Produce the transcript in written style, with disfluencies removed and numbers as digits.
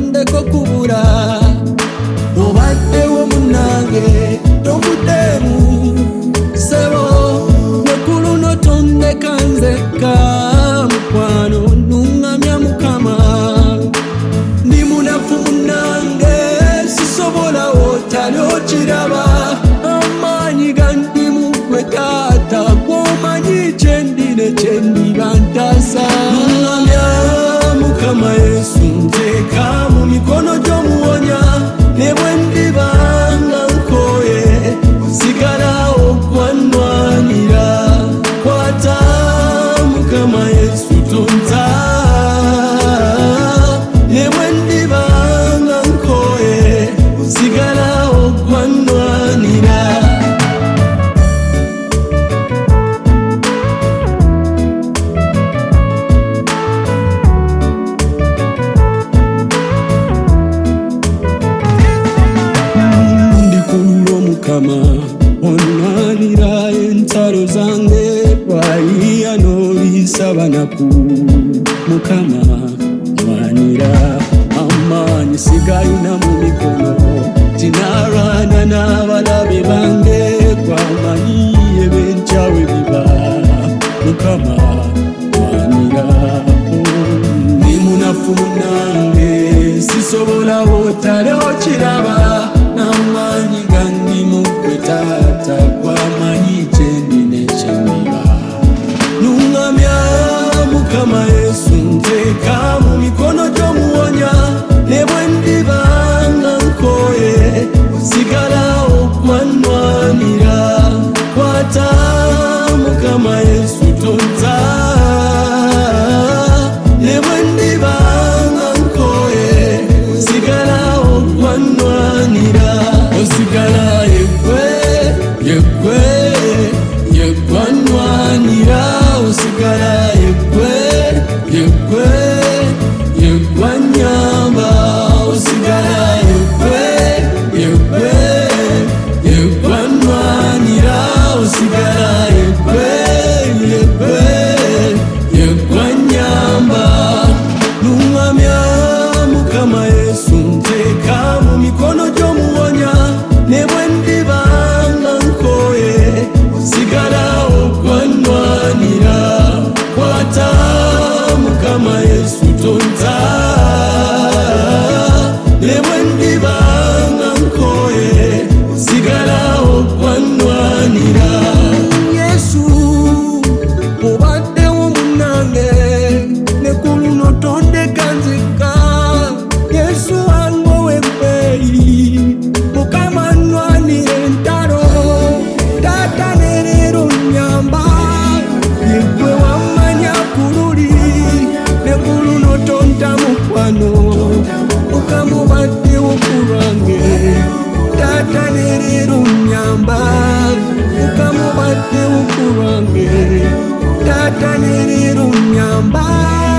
tondeko kubura obaddewo munange tokutemu sebo nekulu notondeka nzeka mukwano nungamya mukama ndi munafu munange sisobola otali okiraba amanyi gandimu gwe taata gwomanyi kyendine kyendibantasa nungamya mukama Yesu nteeka mu mikono gy'omuwonya ne bwe ndibanga nkoye osigala okwanwanira kwata mukama Yesu tonta ne bwe ndibanga nkoye osigala okwanwanira Mukama onwanira entalo zange waiya n'olisaba naku Mukama nwanira amanyi sigalina mu mikono tinarwana n'abalabe bange kwamanyi ebyenkyawe biba Mukama nwanira ndi munafu munange sisobola otale okiraba n'amanyi gandimu gwe taata kwamanyi kyendine kyendiba nungamya mukama Yesu nteeka mu mikono gy'omuwonya ne bwe ndibanga nkoye osigala okwanwanira kwata mukama Yesu tonta ne bwe ndibanga nkoye osigala okwanwanira osigala yegwe yegwanwanira osigala yegwe yegwanyamba osigala yegwe yegwanwanira osigala yegwe yegwanyamba nungamya mukama Yesu nteeka mu mikono gy'omuwonya ne bwe ndibanga nkoye osigala okwanwanira kwata mukama Yesu tonta ne bwe ndibanga nkoye osigala okwanwanira Yesu obaddewo munange nekulu notondeka nzeka Yesu wangowe ebbeeyi Mukama nnwanira entalo taata ne leero nnyamba yegwe wammanya ku luli nekulu notonta mukwano Mukama obaddewo ku lwange taata ne leero nnyamba Mukama obaddewo ku lwange taata ne leero nnyamba